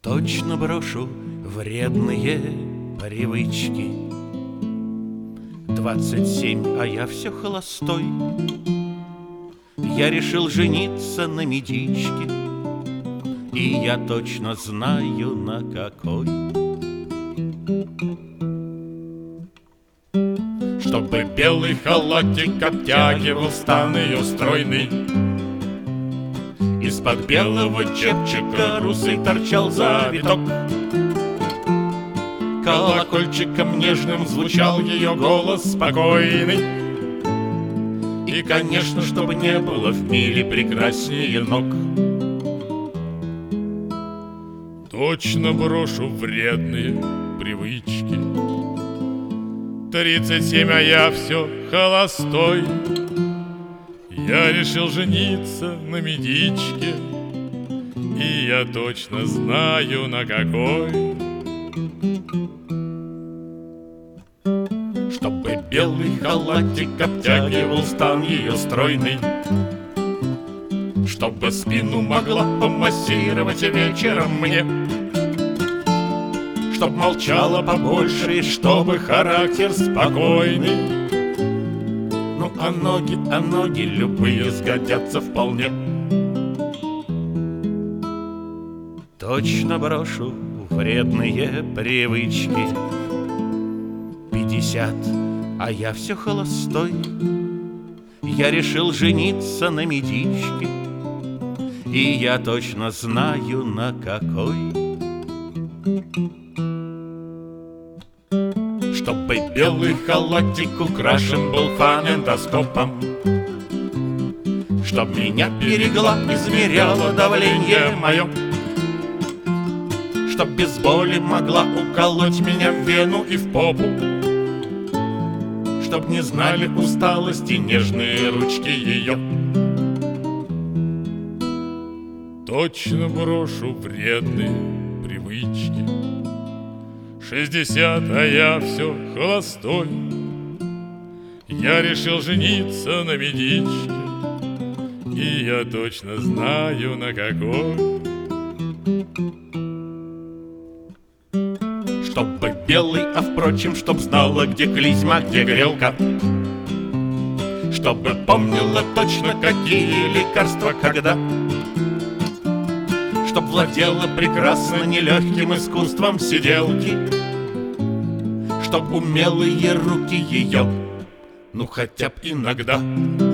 Точно брошу вредные привычки. 27, а я все холостой. Я решил жениться на медичке, и я точно знаю, на какой. Чтобы белый халатик обтягивал стан ее стройный, из-под белого чепчика русый торчал завиток. Колокольчиком нежным звучал ее голос спокойный. И, конечно, чтобы не было в мире прекраснее ног. Точно брошу вредные привычки. 37, а я все холостой. Я решил жениться на медичке, и я точно знаю, на какой. Чтобы белый халатик обтягивал стан ее стройный, чтобы спину могла помассировать вечером мне, чтоб молчала побольше и чтобы характер спокойный. Ну а ноги любые сгодятся вполне. Точно брошу вредные привычки. 50, а я все холостой. Я решил жениться на медичке, и я точно знаю, на какой. Чтобы белый халатик украшен был фонендоскопом, чтоб меня берегла, измеряла давление мое, чтоб без боли могла уколоть меня в вену и в попу, чтоб не знали усталости нежные ручки ее. Точно брошу вредные привычки. 60, а я все холостой. Я решил жениться на медичке, и я точно знаю, на какой. Чтобы белый, а впрочем, чтоб знала, где клизма, где грелка, чтобы помнила точно, какие лекарства когда, чтоб владела прекрасно нелегким искусством сиделки, чтоб умелые руки ее, ну хотя б иногда